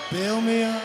Bail me up.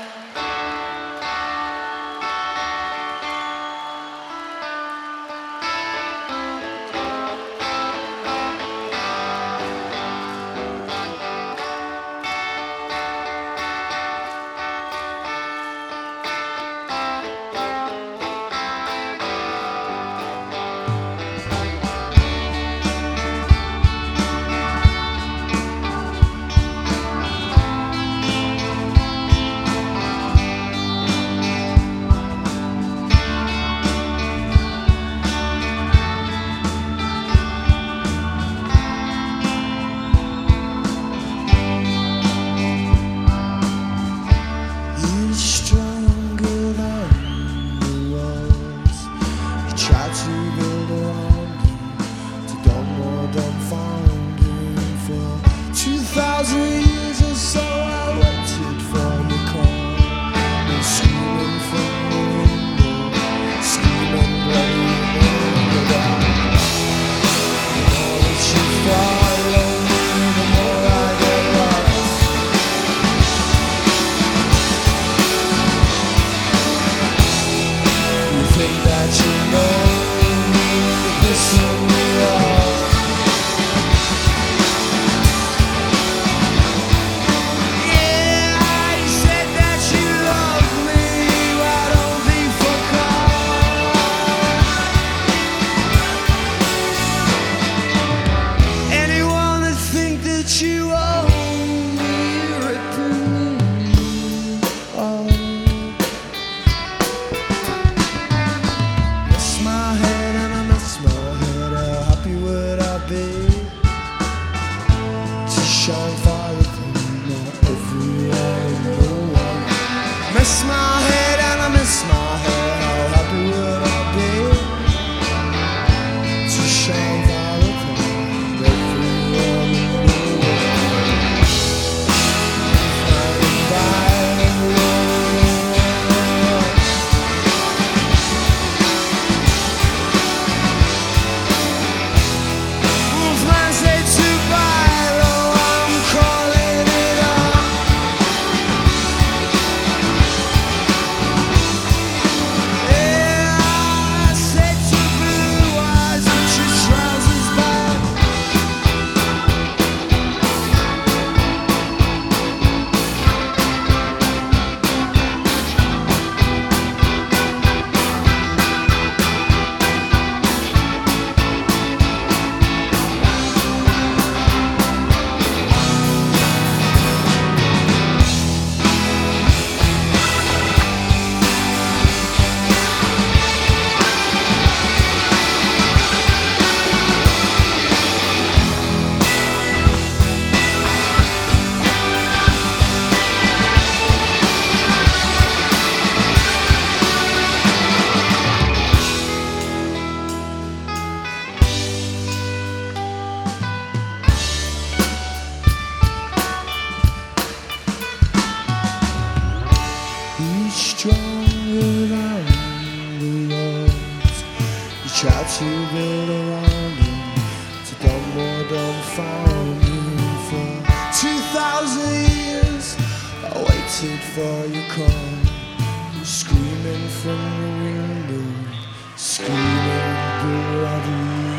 Shine fire upon everyone, no one. Miss my head and I miss my hair. How happy would I be to shine fire upon everyone, no one. Flying by the Wolfman said to strong around the walls. You tried to build around him, to dumb or dumbfound him. For 2,000 years I waited for your call, screaming from the window, screaming bloody.